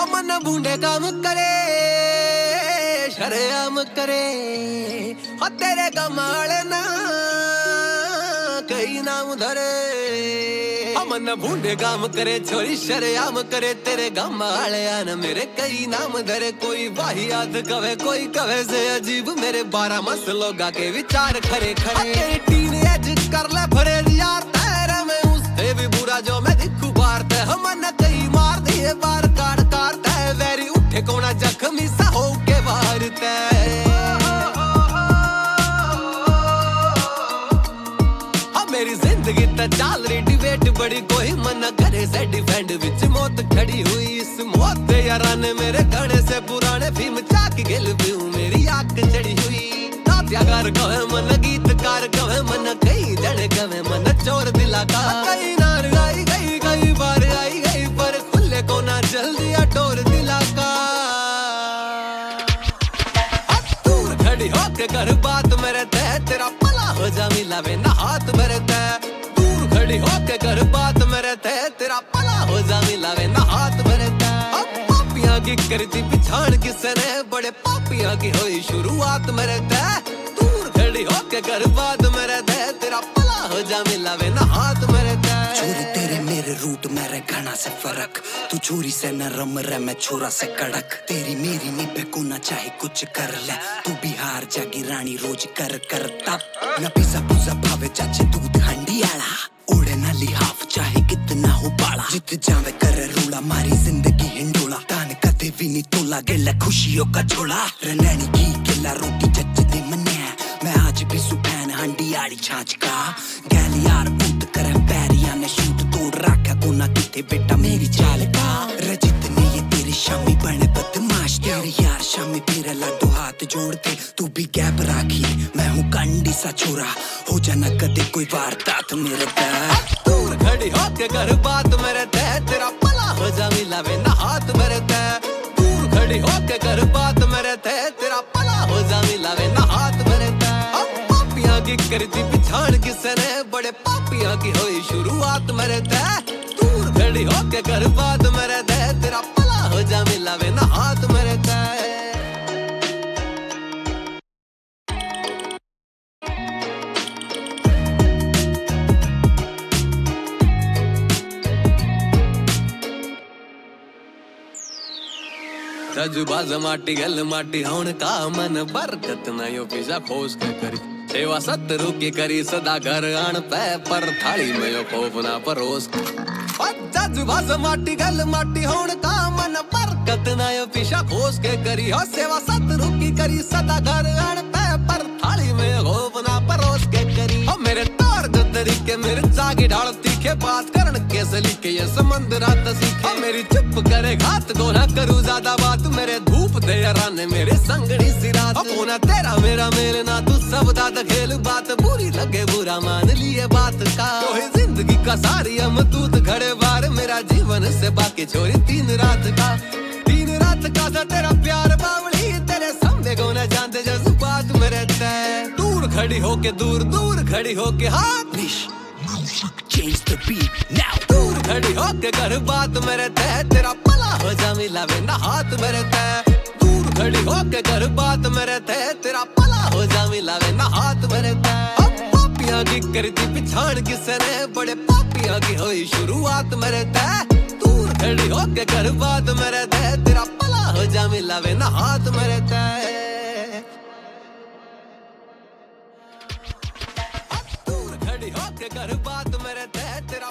मन बूंदे काम करे शरेआम करे हो तेरे कमाल ना कई नाम धरे मन बूंदे काम करे छोरी शरेआम करे तेरे गम वाले आन मेरे कई नाम धरे कोई वाहियात कवे कोई कवे से अजीब मेरे 12 मसलों के विचार खरे खरे तेरी टीन एज कर ले भरे यार तेरा मैं उससे भी बुरा जो मैं दिखू बार ते मन कई मार दिए बार काट काट ते वेरी उठे कोना जख्मी सा हो के बाहर ते मेरी जिंदगी ते चाल रही डिबेट बड़ी कोई मन करे से डिफेंड विच मौत खड़ी हुई इस मौत दे यारा ने मेरे गाने से पुराने फिल्म चाक गिल व्यू मेरी आंख चढ़ी हुई नाट्यकार कहे मन गीतकार कहे मन कई जड़े कहे मन चोर दिला का कई नार आई गई कई बार आई गई पर खुले को ना जल्दी टोर दिला का दूर खड़ी होके कर बात मेरे ते तेरा पला हो जा मिलावे ना हाथ मेरे ते दूर खड़ी होके कर बात मेरे ते तेरा पला हो जा मिलावे ना हाथ मेरे ते अब पापियां की करती पिछाड़ किसने बड़े पापियां की हुई शुरुआत मेरे ते दूर खड़ी होके कर बात मेरे ते तेरा पला हो जा मिलावे ना हाथ मेरे ते छोरी तेरे मेरे रूट मेरे घना से फर्क तू छोरी से नरम रे मैं छोरा से कड़क तेरी मेरी निभे को ना चाहे कुछ कर ले तू बिहार जागी रानी रोज कर कर तप न पिसा पुसा भावे चाचे दूध हंडी आला ओढ़े ना लिहाफ चाहे कितना हो बाड़ा जित जावे कर रूड़ा मारी जिंदगी हिंडोला तान कदे भी नहीं तोला गेला खुशियों का झोला रनैनी की गिला रोटी चच दे मन्या मैं आज भी सुबह हंडी आड़ी छाछ का गैली यार उठ कर पैरिया ने शूट तोड़ रखा कोना किथे बेटा मेरी चाल का रजित ने ये तेरी शामी बने बदमाश तेरे यार शामी तेरा लाडो हाथ जोड़ते तू भी गैप राखी मैं हूँ कंडी सा छोरा हो जाना कदे कोई वारदात मेरे पैर दूर खड़ी होके कर बात मेरे ते तेरा पला हो जा मिलावे ना हाथ मेरे ते दूर खड़ी होके कर बात मेरे ते तेरा पला हो जा मिलावे ना हाथ मेरे ते अब पापियां की करती पिछाड़ किसने बड़े पापियां की हुई शुरुआत मेरे ते दूर खड़ी होके कर बात मेरे ते तेरा पला हो जा मिलावे ना हाथ मेरे ते जजुबाज माटी गल माटी होन का मन बरकत न यो पिजा खोस के करी सेवा सतरू की करी सदा घर आन पे पर थाली में यो खोफ ना परोस जजुबाज माटी गल माटी होन का मन बरकत न यो पिजा खोस के करी हो सेवा सतरू की करी सदा घर आन पे पर थाली में खोफ ना परोस के करी हो मेरे तार जो तरीके मेरे जागे ढाल तीखे बात करन कैसे लिखे ये समंदर रात सीखे मेरी चुप करे घात को ना करूं ज्यादा बात मेरे धूप दे राने मेरे संगड़ी सी रात होना तेरा मेरा मेल ना तू सब दादा खेल बात बुरी लगे बुरा मान लिए बात का तो है जिंदगी का सारी अमतूत खड़े बार मेरा जीवन से बाकी छोरी तीन रात का सा तेरा प्यार बावली तेरे सामने को न जानते जज्बात मेरे ते दूर खड़ी होके दूर खड़ी होके हाथ change the beat now दूर खड़ी होके कर बात मेरे ते तेरा पला हो जा मिलावे ना हाथ मेरे ते दूर खड़ी होके कर बात मेरे ते तेरा पला हो जा मिलावे ना हाथ मेरे ते अब पापियां की करती पिछाड़ किसने बड़े पापियां की हुई शुरुआत मेरे ते दूर खड़ी होके कर बात मेरे ते तेरा पला हो जा मिलावे ना हाथ मेरे ते दूर खड़ी होके कर बात मेरे ते तेरा